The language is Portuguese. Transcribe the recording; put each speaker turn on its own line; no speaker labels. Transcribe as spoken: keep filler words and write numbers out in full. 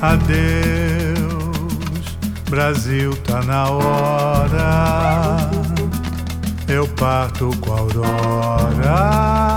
Adeus, Brasil, tá na hora. Eu parto com a aurora.